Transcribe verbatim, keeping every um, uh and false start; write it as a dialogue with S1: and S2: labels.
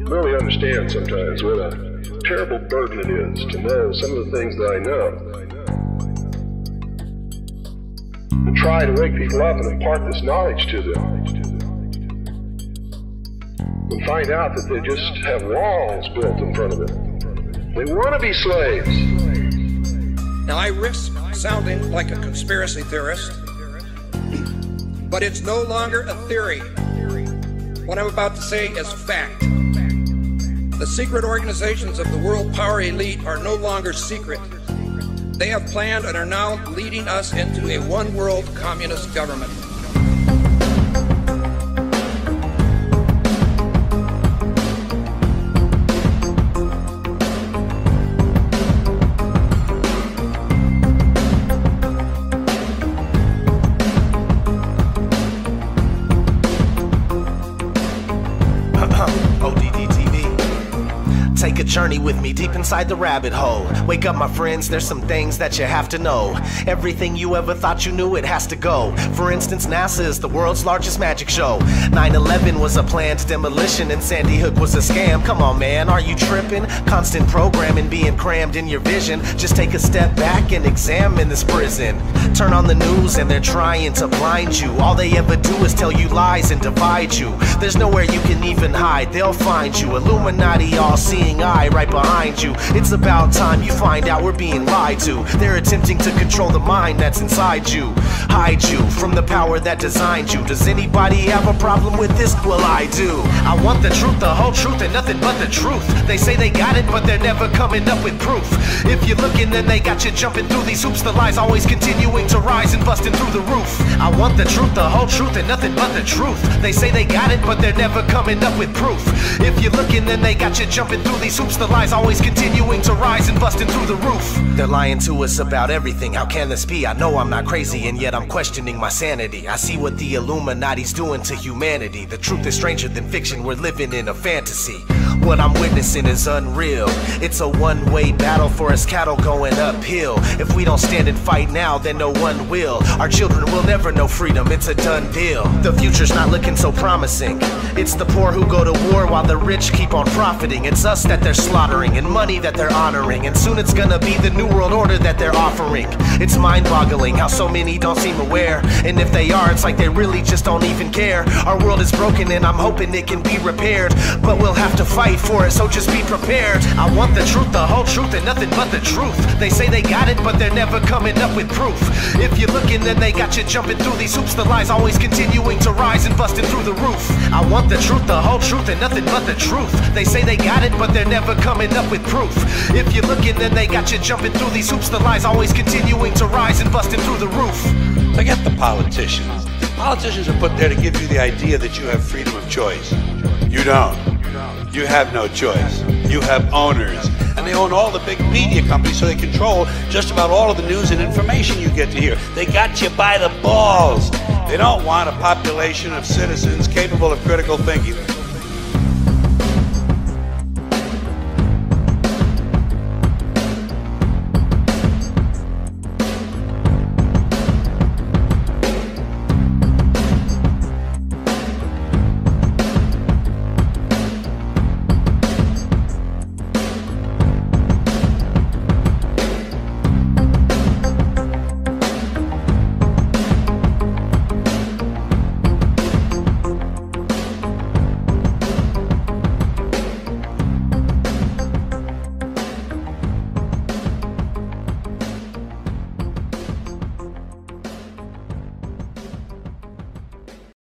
S1: really understand sometimes what a terrible burden it is to know some of the things that I know. And try to wake people up and impart this knowledge to them. And find out that they just have walls built in front of them. They want to be slaves.
S2: Now I risk sounding like a conspiracy theorist, but it's no longer a theory. What I'm about to say is fact. The secret organizations of the world power elite are no longer secret. They have planned and are now leading us into a one-world communist government.
S3: Take a journey with me deep inside the rabbit hole. Wake up, my friends, there's some things that you have to know. Everything you ever thought you knew, it has to go. For instance, NASA is the world's largest magic show. nine eleven was a planned demolition and Sandy Hook was a scam. Come on, man, are you tripping? Constant programming being crammed in your vision. Just take a step back and examine this prison. Turn on the news and they're trying to blind you. All they ever do is tell you lies and divide you. There's nowhere you can even hide, they'll find you. Illuminati all-seeing eye right behind you. It's about time you find out we're being lied to. They're attempting to control the mind that's inside you. Hide you from the power that designed you. Does anybody have a problem with this? Well, I do. I want the truth, the whole truth, and nothing but the truth. They say they got it, but they're never coming up with proof. If you're looking, then they got you jumping through these hoops. The lies always continuing to rise and busting through the roof. I want the truth, the whole truth, and nothing but the truth. They say they got it, but they're never coming up with proof. If you're looking, then they got you jumping through these hoops. The lies always continuing to rise and busting through the roof. They're lying to us about everything. How can this be? I know I'm not crazy, and yet I'm questioning my sanity. I see what the Illuminati's doing to humanity. The truth is stranger than fiction. We're living in a fantasy. What I'm witnessing is unreal. It's a one-way battle for us cattle going uphill. If we don't stand and fight now, then no one will. Our children will never know freedom. It's a done deal. The future's not looking so promising. It's the poor who go to war while the rich keep on profiting. It's us that they're slaughtering and money that they're honoring. And soon it's gonna be the new world order that they're offering. It's mind-boggling how so many don't seem aware. And if they are, it's like they really just don't even care. Our world is broken and I'm hoping it can be repaired. But we'll have to fight for it, so just be prepared. I want the truth, the whole truth, and nothing but the truth. They say they got it, but they're never coming up with proof. If you're looking, then they got you jumping through these hoops. The lies always continuing to rise and busting through the roof. I want the truth, the whole truth, and nothing but the truth. They say they got it, but they're never coming up with proof. If you're looking, then they got you jumping through these hoops. The lies always continuing to rise and busting through the roof.
S4: Forget the politicians. Politicians are put there to give you the idea that you have freedom of choice. You don't. You have no choice. You have owners. And they own all the big media companies, so they control just about all of the news and information you get to hear. They got you by the balls. They don't want a population of citizens capable of critical thinking.